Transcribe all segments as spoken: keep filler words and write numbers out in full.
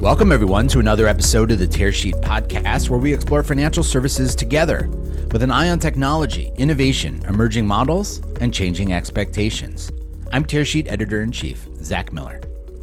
Welcome, everyone, to another episode of the Tearsheet Podcast, where we explore financial services together with an eye on technology, innovation, emerging models, and changing expectations. I'm Tearsheet Editor-in-Chief, Zach Miller.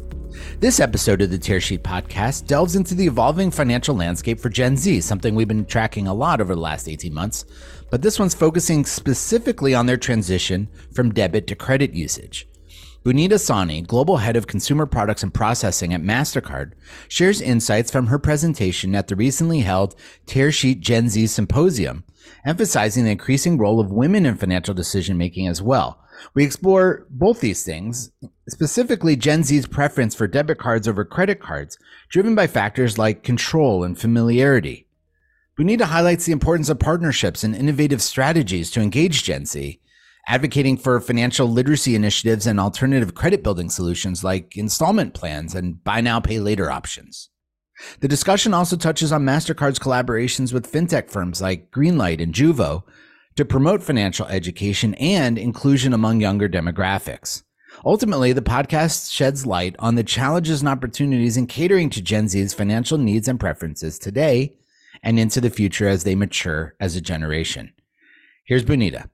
This episode of the Tearsheet Podcast delves into the evolving financial landscape for Gen Z, something we've been tracking a lot over the last eighteen months, but this one's focusing specifically on their transition from debit to credit usage. Bunita Sawhney, Global Head of Consumer Products and Processing at MasterCard, shares insights from her presentation at the recently held Tearsheet Gen Z Symposium, emphasizing the increasing role of women in financial decision-making as well. We explore both these things, specifically Gen Z's preference for debit cards over credit cards, driven by factors like control and familiarity. Bunita highlights the importance of partnerships and innovative strategies to engage Gen Z, advocating for financial literacy initiatives and alternative credit building solutions like installment plans and buy now, pay later options. The discussion also touches on MasterCard's collaborations with fintech firms like Greenlight and Juvo to promote financial education and inclusion among younger demographics. Ultimately, the podcast sheds light on the challenges and opportunities in catering to Gen Z's financial needs and preferences today and into the future as they mature as a generation. Here's Bunita.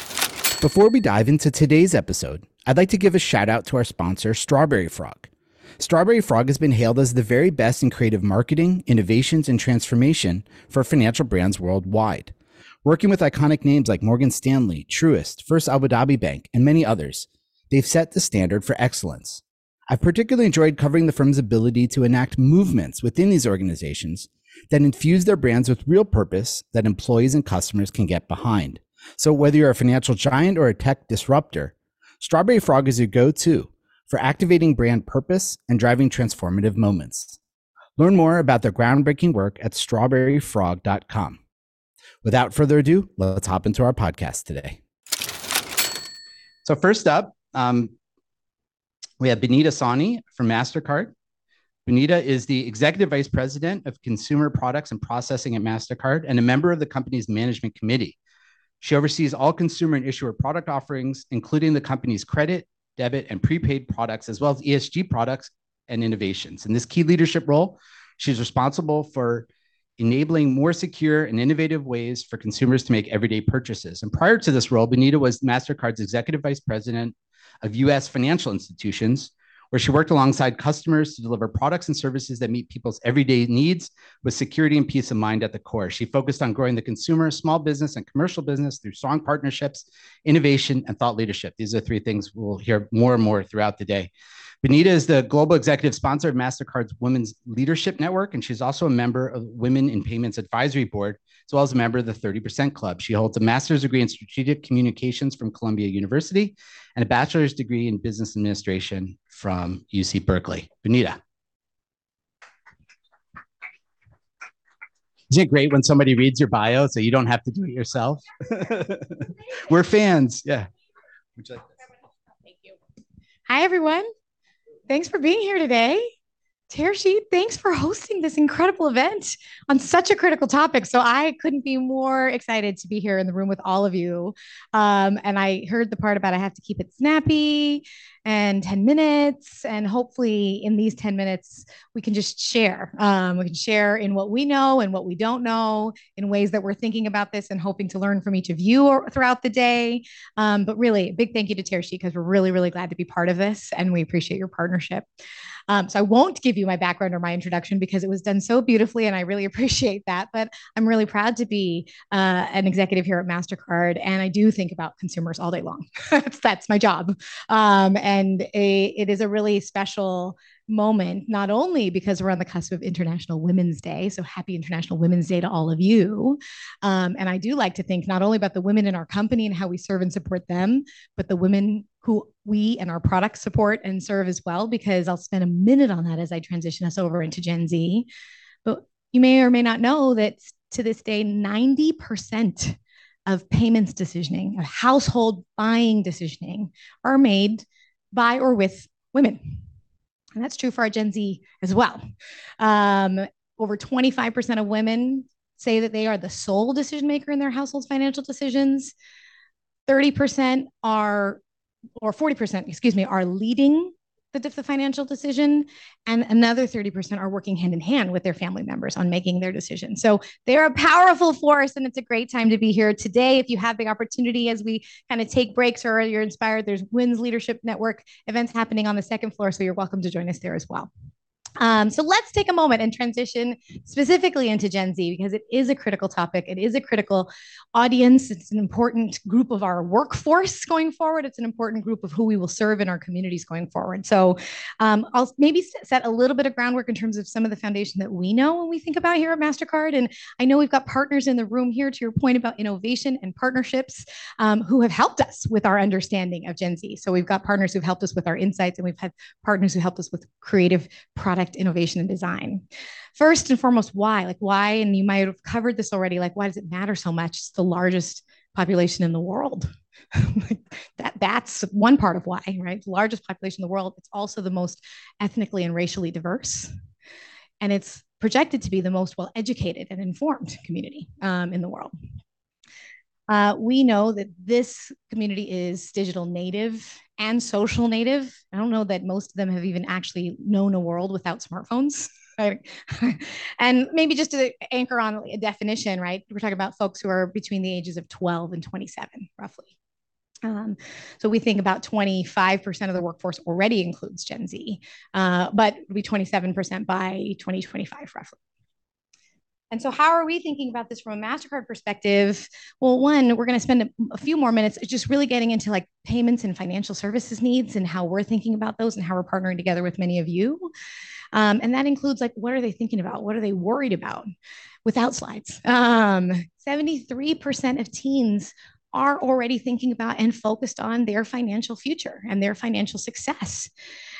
Before we dive into today's episode, I'd like to give a shout out to our sponsor, Strawberry Frog. Strawberry Frog has been hailed as the very best in creative marketing, innovations, and transformation for financial brands worldwide. Working with iconic names like Morgan Stanley, Truist, First Abu Dhabi Bank, and many others, they've set the standard for excellence. I've particularly enjoyed covering the firm's ability to enact movements within these organizations that infuse their brands with real purpose that employees and customers can get behind. So whether you're a financial giant or a tech disruptor, Strawberry Frog is your go-to for activating brand purpose and driving transformative moments. Learn more about their groundbreaking work at strawberry frog dot com. Without further ado, let's hop into our podcast today. So first up, um, we have Bunita Sawhney from MasterCard. Bunita is the Executive Vice President of Consumer Products and Processing at MasterCard and a member of the company's management committee. She oversees all consumer and issuer product offerings, including the company's credit, debit, and prepaid products, as well as E S G products and innovations. In this key leadership role, she's responsible for enabling more secure and innovative ways for consumers to make everyday purchases. And prior to this role, Bunita was MasterCard's Executive Vice President of U S Financial Institutions, where she worked alongside customers to deliver products and services that meet people's everyday needs with security and peace of mind at the core. She focused on growing the consumer, small business, and commercial business through strong partnerships, innovation, and thought leadership. These are three things we'll hear more and more throughout the day. Bunita is the global executive sponsor of MasterCard's Women's Leadership Network, and she's also a member of Women in Payments Advisory Board, as well as a member of the thirty percent Club. She holds a master's degree in strategic communications from Columbia University and a bachelor's degree in business administration from U C Berkeley. Bunita. Isn't it great when somebody reads your bio so you don't have to do it yourself? We're fans. Yeah. Would you like this? Thank you. Hi, everyone. Thanks for being here today. Tearsheet, thanks for hosting this incredible event on such a critical topic. So I couldn't be more excited to be here in the room with all of you. Um, and I heard the part about I have to keep it snappy and ten minutes. And hopefully in these ten minutes, we can just share. Um, we can share in what we know and what we don't know in ways that we're thinking about this and hoping to learn from each of you throughout the day. Um, but really, a big thank you to Tearsheet because we're really, really glad to be part of this and we appreciate your partnership. Um, so I won't give you my background or my introduction because it was done so beautifully and I really appreciate that. But I'm really proud to be uh, an executive here at MasterCard. And I do think about consumers all day long. that's, that's my job. Um, and a, it is a really special moment, not only because we're on the cusp of International Women's Day. So happy International Women's Day to all of you. Um, and I do like to think not only about the women in our company and how we serve and support them, but the women who we and our products support and serve as well, because I'll spend a minute on that as I transition us over into Gen Z. But you may or may not know that to this day, ninety percent of payments decisioning, of household buying decisioning are made by or with women. And that's true for our Gen Z as well. Um, over twenty-five percent of women say that they are the sole decision maker in their household's financial decisions. thirty percent are, or forty percent, excuse me, are leading the, the financial decision, and another thirty percent are working hand in hand with their family members on making their decision. So they're a powerful force, and it's a great time to be here today. If you have the opportunity, as we kind of take breaks or you're inspired, there's Wins Leadership Network events happening on the second floor, so you're welcome to join us there as well. Um, so let's take a moment and transition specifically into Gen Z, because it is a critical topic. It is a critical audience. It's an important group of our workforce going forward. It's an important group of who we will serve in our communities going forward. So um, I'll maybe set a little bit of groundwork in terms of some of the foundation that we know when we think about here at MasterCard. And I know we've got partners in the room here, to your point about innovation and partnerships, um, who have helped us with our understanding of Gen Z. So we've got partners who've helped us with our insights, and we've had partners who helped us with creative product innovation and design. First and foremost, why? Like why? And you might have covered this already. Like, why does it matter so much? It's the largest population in the world. that that's one part of why, right? The largest population in the world. It's also the most ethnically and racially diverse, and it's projected to be the most well-educated and informed community um, in the world. Uh, we know that this community is digital native and social native. I don't know that most of them have even actually known a world without smartphones. Right? And maybe just to anchor on a definition, right? We're talking about folks who are between the ages of twelve and twenty-seven, roughly. Um, so we think about twenty-five percent of the workforce already includes Gen Z, uh, but it'll be twenty-seven percent by twenty twenty-five, roughly. And so how are we thinking about this from a MasterCard perspective? Well, one, we're going to spend a, a few more minutes just really getting into like payments and financial services needs and how we're thinking about those and how we're partnering together with many of you. Um, and that includes like, what are they thinking about? What are they worried about? Without slides. Um, seventy-three percent of teens are already thinking about and focused on their financial future and their financial success.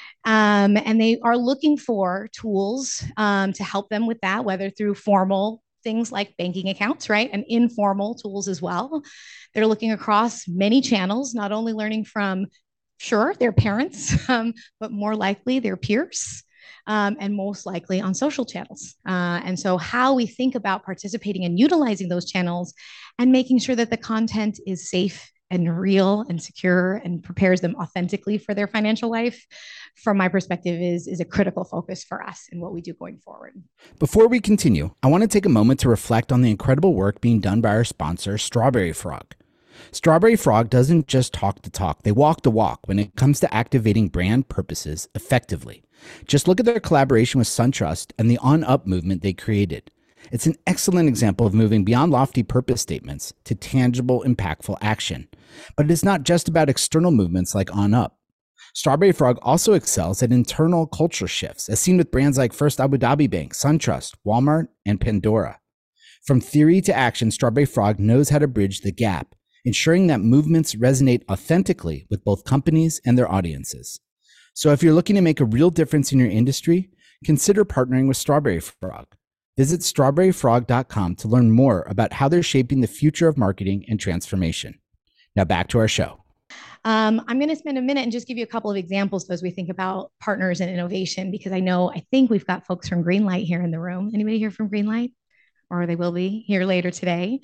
Um, and they are looking for tools um, to help them with that, whether through formal things like banking accounts, right? And informal tools as well. They're looking across many channels, not only learning from, sure, their parents, um, but more likely their peers. Um, and most likely on social channels. Uh, and so how we think about participating and utilizing those channels and making sure that the content is safe and real and secure and prepares them authentically for their financial life, from my perspective, is, is a critical focus for us in what we do going forward. Before we continue, I want to take a moment to reflect on the incredible work being done by our sponsor, Strawberry Frog. Strawberry Frog doesn't just talk the talk, they walk the walk when it comes to activating brand purposes effectively. Just look at their collaboration with SunTrust and the On Up movement they created. It's an excellent example of moving beyond lofty purpose statements to tangible, impactful action. But it's not just about external movements like On Up. Strawberry Frog also excels at internal culture shifts, as seen with brands like First Abu Dhabi Bank, SunTrust, Walmart, and Pandora. From theory to action, Strawberry Frog knows how to bridge the gap, ensuring that movements resonate authentically with both companies and their audiences. So if you're looking to make a real difference in your industry, consider partnering with Strawberry Frog. Visit strawberry frog dot com to learn more about how they're shaping the future of marketing and transformation. Now back to our show. Um, I'm going to spend a minute and just give you a couple of examples as we think about partners and innovation, because I know, I think we've got folks from Greenlight here in the room. Anybody here from Greenlight? Or they will be here later today.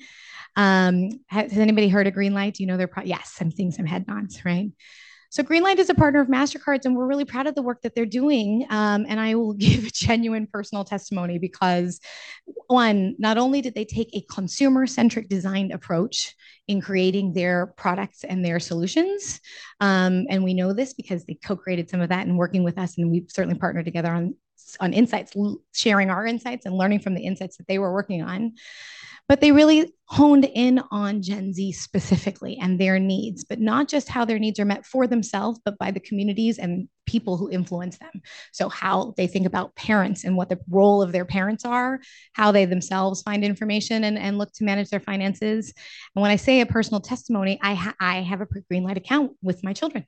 Um, has, has anybody heard of Greenlight? Do you know their pro- yes, I'm seeing some head nods, right? So Greenlight is a partner of MasterCard's, and we're really proud of the work that they're doing. Um, and I will give a genuine personal testimony because, one, not only did they take a consumer-centric design approach in creating their products and their solutions, um, and we know this because they co-created some of that and working with us, and we've certainly partnered together on, on insights, sharing our insights and learning from the insights that they were working on. But they really honed in on Gen Z specifically and their needs, but not just how their needs are met for themselves, but by the communities and people who influence them. So how they think about parents and what the role of their parents are, how they themselves find information and, and look to manage their finances. And when I say a personal testimony, I, ha- I have a Greenlight account with my children.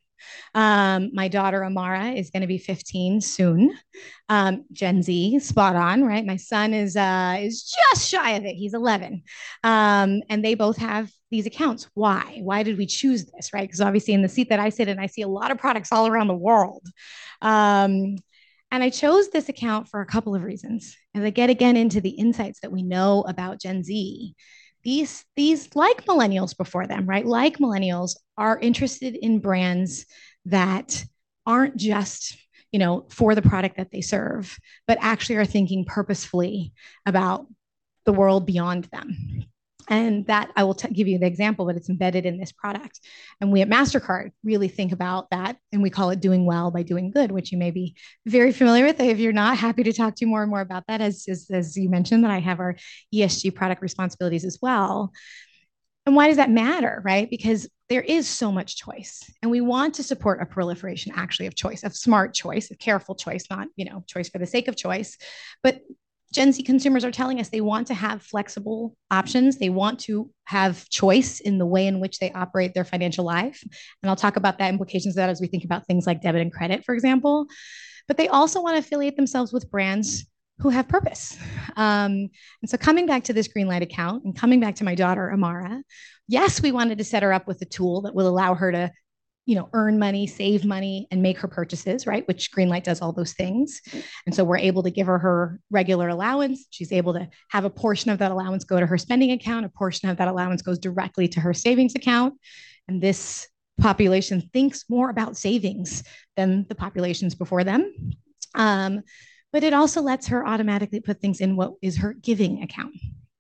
Um, my daughter, Amara, is going to be fifteen soon. Um, Gen Z, spot on, right? My son is, uh, is just shy of it. He's eleven. Um, and they both have these accounts. Why? Why did we choose this, right? Because obviously in the seat that I sit in, I see a lot of products all around the world. Um, and I chose this account for a couple of reasons. As I get again into the insights that we know about Gen Z, these, these like millennials before them, right? Like millennials are interested in brands that aren't just you know, for the product that they serve, but actually are thinking purposefully about the world beyond them. And that I will t- give you the example, but it's embedded in this product. And we at MasterCard really think about that. And we call it doing well by doing good, which you may be very familiar with. If you're not, happy to talk to you more and more about that. As, as, as you mentioned, that I have our E S G product responsibilities as well. And why does that matter, right? Because there is so much choice. And we want to support a proliferation actually of choice, of smart choice, of careful choice, not, you know, choice for the sake of choice. But Gen Z consumers are telling us they want to have flexible options. They want to have choice in the way in which they operate their financial life. And I'll talk about that implications of that as we think about things like debit and credit, for example. But they also want to affiliate themselves with brands who have purpose. Um, and so coming back to this Greenlight account and coming back to my daughter, Amara, yes, we wanted to set her up with a tool that will allow her to, you know, earn money, save money, and make her purchases, right? Which Greenlight does all those things. And so we're able to give her her regular allowance. She's able to have a portion of that allowance go to her spending account. A portion of that allowance goes directly to her savings account. And this population thinks more about savings than the populations before them. Um, but it also lets her automatically put things in what is her giving account.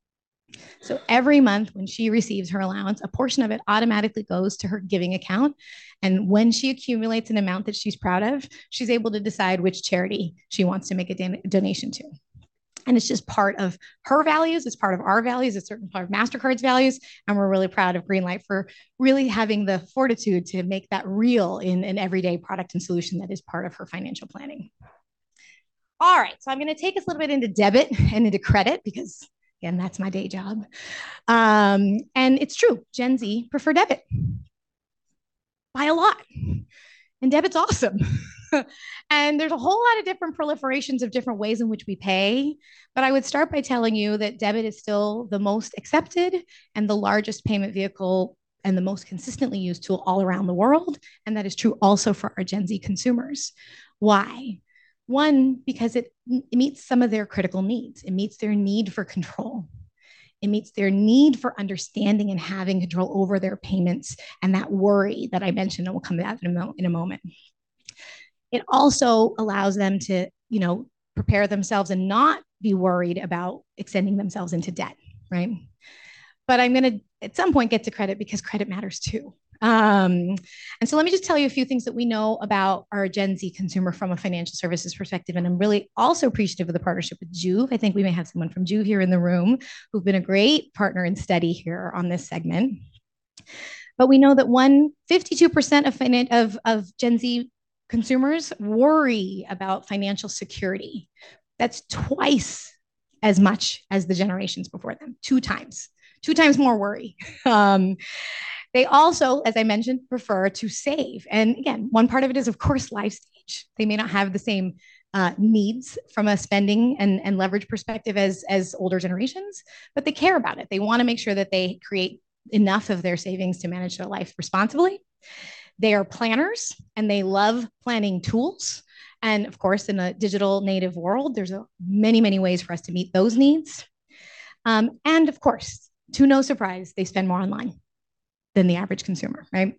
So every month when she receives her allowance, a portion of it automatically goes to her giving account. And when she accumulates an amount that she's proud of, she's able to decide which charity she wants to make a don- donation to. And it's just part of her values. It's part of our values. It's certain part of MasterCard's values. And we're really proud of Greenlight for really having the fortitude to make that real in an everyday product and solution that is part of her financial planning. All right, so I'm going to take us a little bit into debit and into credit because, again, that's my day job. Um, and it's true, Gen Z prefer debit by a lot. And debit's awesome. And there's a whole lot of different proliferations of different ways in which we pay. But I would start by telling you that debit is still the most accepted and the largest payment vehicle and the most consistently used tool all around the world. And that is true also for our Gen Z consumers. Why? One, because it, it meets some of their critical needs. It meets their need for control. It meets their need for understanding and having control over their payments and that worry that I mentioned, and we'll come to that in a, mo- in a moment. It also allows them to, you know, prepare themselves and not be worried about extending themselves into debt, right? But I'm going to, at some point, get to credit because credit matters too. Um, and so let me just tell you a few things that we know about our Gen Z consumer from a financial services perspective. And I'm really also appreciative of the partnership with Juve. I think we may have someone from Juve here in the room who've been a great partner and study here on this segment. But we know that one, fifty-two percent of, finan- of, of Gen Z consumers worry about financial security. That's twice as much as the generations before them, two times, two times more worry. Um, They also, as I mentioned, prefer to save. And again, one part of it is, of course, life stage. They may not have the same uh, needs from a spending and, and leverage perspective as, as older generations, but they care about it. They want to make sure that they create enough of their savings to manage their life responsibly. They are planners and they love planning tools. And of course, in a digital native world, there's a, many, many ways for us to meet those needs. Um, and of course, to no surprise, they spend more online than the average consumer, right?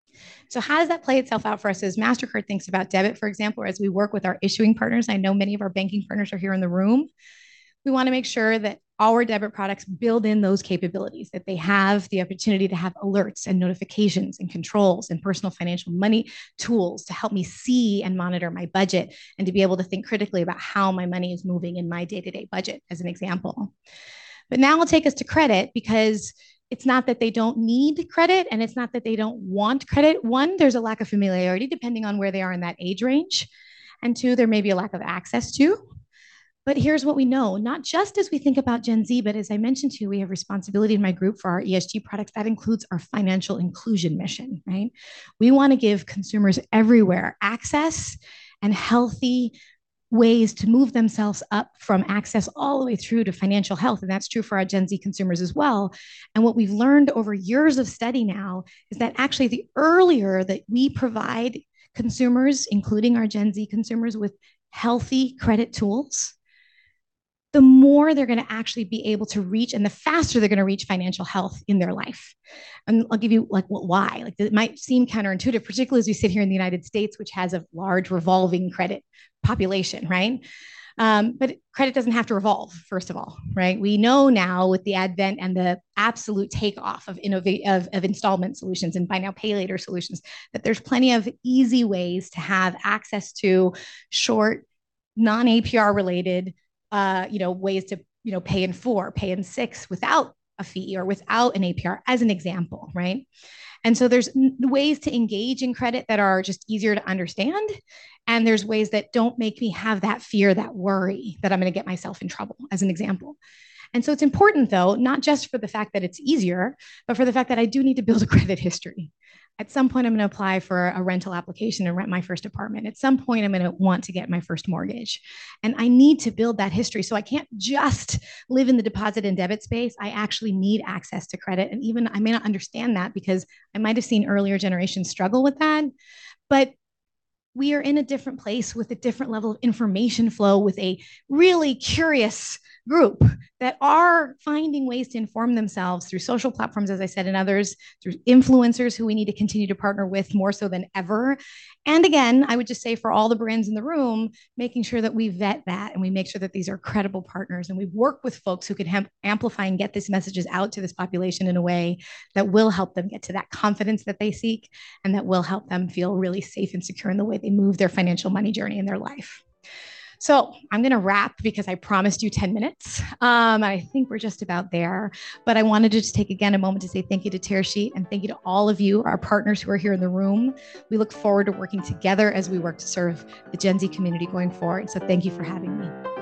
So how does that play itself out for us as MasterCard thinks about debit, for example, or as we work with our issuing partners? I know many of our banking partners are here in the room. We want to make sure that our debit products build in those capabilities, that they have the opportunity to have alerts and notifications and controls and personal financial money tools to help me see and monitor my budget and to be able to think critically about how my money is moving in my day-to-day budget, as an example. But now I'll take us to credit because it's not that they don't need credit and it's not that they don't want credit. One, there's a lack of familiarity depending on where they are in that age range. And two, there may be a lack of access to. But here's what we know, not just as we think about Gen Z, but as I mentioned to you, we have responsibility in my group for our E S G products. That includes our financial inclusion mission, right? We want to give consumers everywhere access and healthy ways to move themselves up from access all the way through to financial health. And that's true for our Gen Z consumers as well. And what we've learned over years of study now is that actually the earlier that we provide consumers, including our Gen Z consumers, with healthy credit tools, the more they're going to actually be able to reach and the faster they're going to reach financial health in their life. And I'll give you like why. Like it might seem counterintuitive, particularly as we sit here in the United States, which has a large revolving credit population, right? Um, but credit doesn't have to revolve, first of all, right? We know now with the advent and the absolute takeoff of innovate of, of installment solutions and buy now, pay later solutions, that there's plenty of easy ways to have access to short, non-A P R related uh, you know, ways to, you know, pay in four, pay in six without a fee or without an A P R as an example, right? And so there's ways to engage in credit that are just easier to understand. And there's ways that don't make me have that fear, that worry that I'm going to get myself in trouble as an example. And so it's important though, not just for the fact that it's easier, but for the fact that I do need to build a credit history. At some point, I'm going to apply for a rental application and rent my first apartment. At some point, I'm going to want to get my first mortgage. And I need to build that history. So I can't just live in the deposit and debit space. I actually need access to credit. And even I may not understand that because I might have seen earlier generations struggle with that. But we are in a different place with a different level of information flow with a really curious group that are finding ways to inform themselves through social platforms, as I said, and others, through influencers who we need to continue to partner with more so than ever. And again, I would just say for all the brands in the room, making sure that we vet that and we make sure that these are credible partners and we work with folks who can hem- amplify and get these messages out to this population in a way that will help them get to that confidence that they seek and that will help them feel really safe and secure in the way they move their financial money journey in their life. So I'm going to wrap because I promised you ten minutes. Um, I think we're just about there, but I wanted to just take again a moment to say thank you to Tearsheet and thank you to all of you, our partners who are here in the room. We look forward to working together as we work to serve the Gen Z community going forward. So thank you for having me.